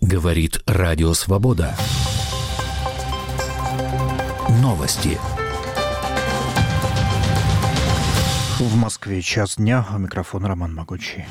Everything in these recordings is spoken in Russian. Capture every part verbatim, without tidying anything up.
Говорит Радио Свобода. Новости. В Москве час дня. У микрофона Роман Могучий.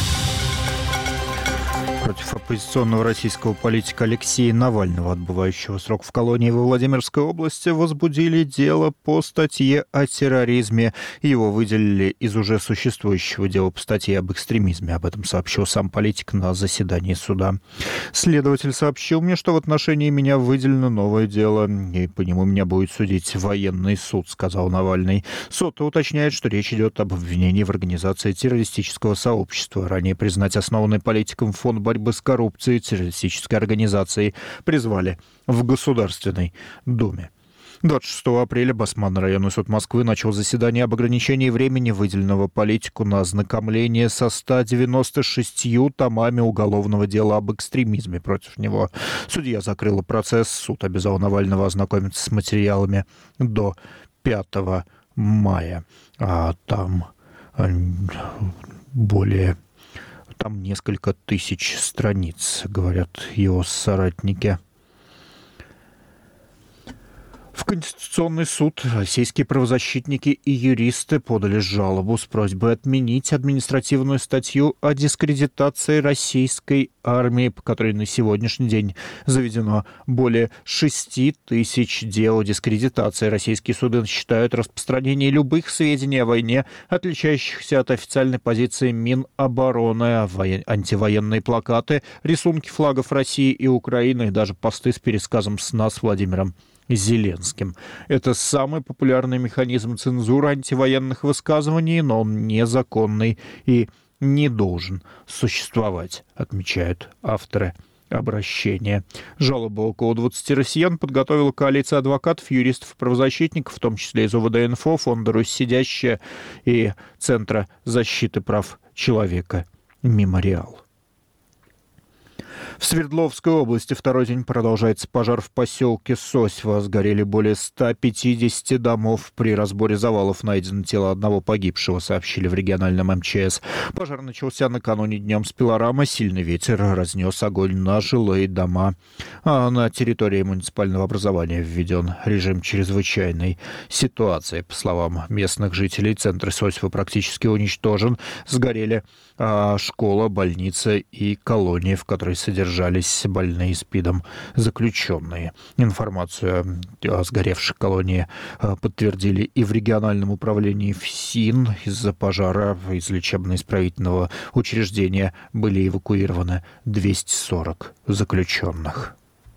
Против оппозиционного российского политика Алексея Навального, отбывающего срок в колонии во Владимирской области, возбудили дело по статье о терроризме. Его выделили из уже существующего дела по статье об экстремизме. Об этом сообщил сам политик на заседании суда. Следователь сообщил мне, что в отношении меня выделено новое дело, и по нему меня будет судить военный суд, сказал Навальный. Суд уточняет, что речь идет об обвинении в организации террористического сообщества, ранее признать основанный политиком фонд борьбы с коррупцией террористической организацией призвали в Государственной Думе. двадцать шестого апреля Басманный районный суд Москвы начал заседание об ограничении времени, выделенного политику на ознакомление со ста девяноста шестью томами уголовного дела об экстремизме против него. Судья закрыла процесс, суд обязал Навального ознакомиться с материалами до пятого мая. А там более... Там несколько тысяч страниц, говорят его соратники. В Конституционный суд российские правозащитники и юристы подали жалобу с просьбой отменить административную статью о дискредитации российской армии, по которой на сегодняшний день заведено более шести тысяч дел о дискредитации. Российские суды считают распространение любых сведений о войне, отличающихся от официальной позиции Минобороны, антивоенные плакаты, рисунки флагов России и Украины и даже посты с пересказом сна с Владимиром Зеленским. Это самый популярный механизм цензуры антивоенных высказываний, но он незаконный и не должен существовать, отмечают авторы обращения. Жалобу около двадцати россиян подготовила коалиция адвокатов, юристов и правозащитников, в том числе из ОВД-Инфо, Фонда «Русь сидящая» и Центра защиты прав человека «Мемориал». В Свердловской области второй день продолжается пожар в поселке Сосьва. Сгорели более ста пятидесяти домов. При разборе завалов найдено тело одного погибшего, сообщили в региональном эм че эс. Пожар начался накануне днем с пилорамы. Сильный ветер разнес огонь на жилые дома. А на территории муниципального образования введен режим чрезвычайной ситуации. По словам местных жителей, центр Сосьва практически уничтожен. Сгорели а, школа, больница и колония, в которой содержались больные СПИДом заключенные. Информацию о сгоревшей колонии подтвердили и в региональном управлении ФСИН. Из-за пожара из лечебно-исправительного учреждения были эвакуированы двести сорок заключенных.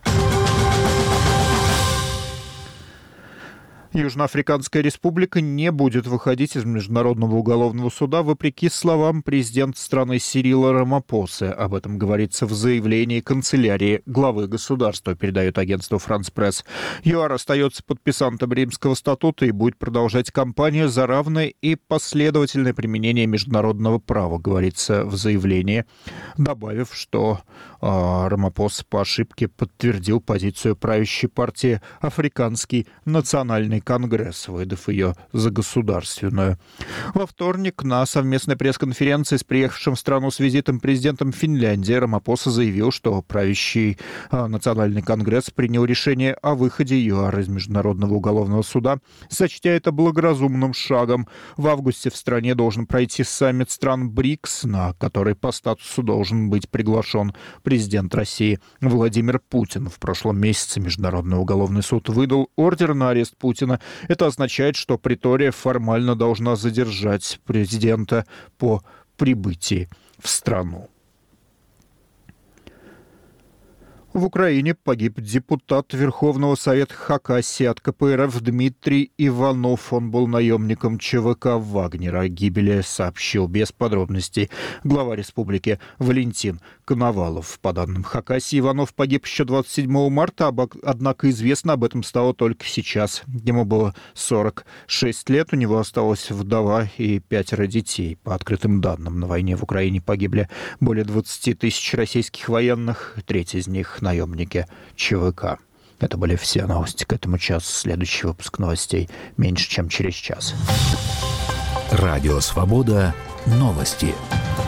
Южноафриканская республика не будет выходить из Международного уголовного суда, вопреки словам президента страны Сирила Рамапосы. Об этом говорится в заявлении канцелярии главы государства, передает агентство «Франс Пресс». ЮАР остается подписантом Римского статута и будет продолжать кампанию за равное и последовательное применение международного права, говорится в заявлении, добавив, что э, Рамапоса по ошибке подтвердил позицию правящей партии «Африканский национальный Конгресс», выдав ее за государственную. Во вторник на совместной пресс-конференции с приехавшим в страну с визитом президентом Финляндии Рамапоса заявил, что правящий а, Национальный Конгресс принял решение о выходе ЮАР из Международного уголовного суда, сочтя это благоразумным шагом. В августе в стране должен пройти саммит стран БРИКС, на который по статусу должен быть приглашен президент России Владимир Путин. В прошлом месяце Международный уголовный суд выдал ордер на арест Путина. Это означает, что Претория формально должна задержать президента по прибытии в страну. В Украине погиб депутат Верховного Совета Хакасии от ка пэ эр эф Дмитрий Иванов. Он был наемником ЧВК «Вагнера». О гибели сообщил без подробностей глава республики Валентин Коновалов. По данным Хакасии, Иванов погиб еще двадцать седьмого марта, однако известно об этом стало только сейчас. Ему было сорок шесть лет, у него осталась вдова и пятеро детей. По открытым данным, на войне в Украине погибли более двадцати тысяч российских военных, треть из них наемники ЧВК. Это были все новости к этому часу. Следующий выпуск новостей меньше, чем через час. Радио Свобода. Новости.